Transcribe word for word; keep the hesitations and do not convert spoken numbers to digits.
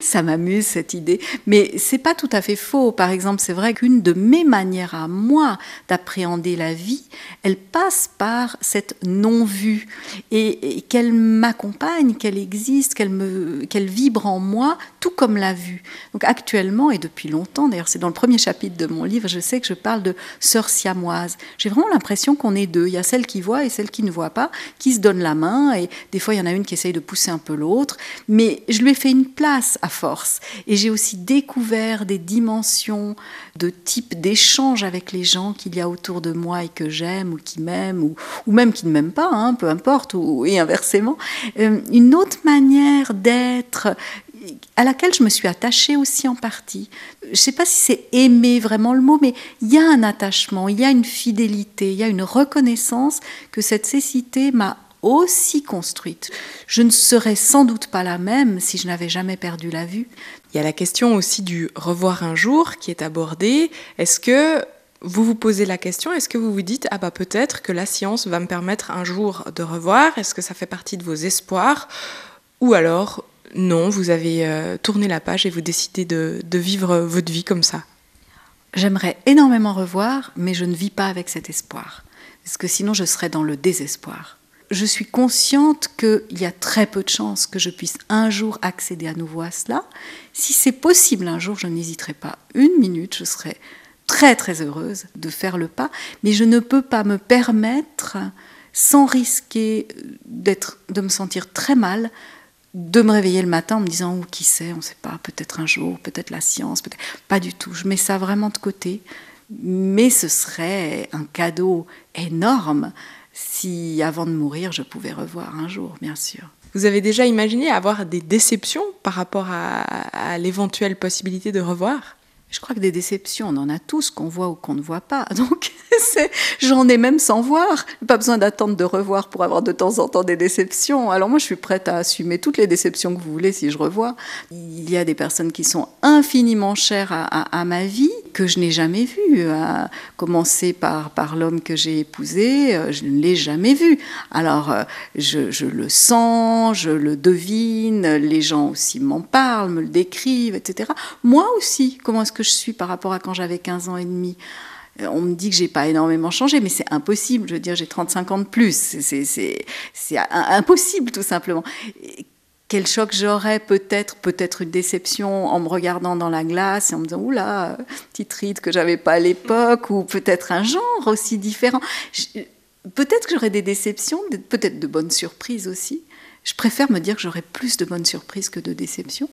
ça m'amuse cette idée. Mais c'est pas tout à fait faux. Par exemple, c'est vrai qu'une de mes manières à moi d'appréhender la vie, elle passe par cette non-vue et, et qu'elle m'accompagne, qu'elle existe, qu'elle me, qu'elle vibre en moi, tout comme la vue. Donc actuellement et depuis longtemps, d'ailleurs c'est dans le premier chapitre de mon livre, je sais que je parle de sœurs siamoises. J'ai vraiment l'impression qu'on est deux. Il y a celle qui voit et celle qui ne voit pas, qui se donnent la main et des fois il y en a une qui essaye de pousser un peu l'autre. Mais je lui ai fait une place à force. Et j'ai aussi découvert des dimensions de type d'échange avec les gens qu'il y a autour de moi et que j'aime ou qui m'aiment ou, ou même qui ne m'aiment pas, hein, peu importe, ou, et inversement. Euh, une autre manière d'être à laquelle je me suis attachée aussi en partie. Je ne sais pas si c'est aimer vraiment le mot, mais il y a un attachement, il y a une fidélité, il y a une reconnaissance que cette cécité m'a aussi construite. Je ne serais sans doute pas la même si je n'avais jamais perdu la vue. Il y a la question aussi du revoir un jour qui est abordée. Est-ce que vous vous posez la question, est-ce que vous vous dites « Ah bah peut-être que la science va me permettre un jour de revoir », est-ce que ça fait partie de vos espoirs ? Ou alors, non, vous avez euh, tourné la page et vous décidez de, de vivre votre vie comme ça ? J'aimerais énormément revoir, mais je ne vis pas avec cet espoir. Parce que sinon, je serais dans le désespoir. Je suis consciente qu'il y a très peu de chances que je puisse un jour accéder à nouveau à cela. Si c'est possible un jour, je n'hésiterai pas une minute, je serai très très heureuse de faire le pas, mais je ne peux pas me permettre, sans risquer d'être, de me sentir très mal, de me réveiller le matin en me disant, oh, qui sait, on ne sait pas, peut-être un jour, peut-être la science, peut-être... Pas du tout, je mets ça vraiment de côté, mais ce serait un cadeau énorme si, avant de mourir, je pouvais revoir un jour, bien sûr. Vous avez déjà imaginé avoir des déceptions par rapport à, à l'éventuelle possibilité de revoir ? Je crois que des déceptions, on en a tous, qu'on voit ou qu'on ne voit pas. Donc, c'est, j'en ai même sans voir. Pas besoin d'attendre de revoir pour avoir de temps en temps des déceptions. Alors moi, je suis prête à assumer toutes les déceptions que vous voulez si je revois. Il y a des personnes qui sont infiniment chères à, à, à ma vie, que je n'ai jamais vues. À commencer par, par l'homme que j'ai épousé, je ne l'ai jamais vu. Alors, je, je le sens, je le devine, les gens aussi m'en parlent, me le décrivent, et cetera. Moi aussi, comment est-ce que je suis par rapport à quand j'avais quinze ans et demi. On me dit que j'ai pas énormément changé, mais c'est impossible. Je veux dire, j'ai trente-cinq ans de plus. C'est, c'est, c'est, c'est impossible, tout simplement. Quel choc j'aurais, peut-être, peut-être une déception en me regardant dans la glace et en me disant, oula, petite ride que j'avais pas à l'époque, ou peut-être un genre aussi différent. Je, peut-être que j'aurais des déceptions, peut-être de bonnes surprises aussi. Je préfère me dire que j'aurais plus de bonnes surprises que de déceptions.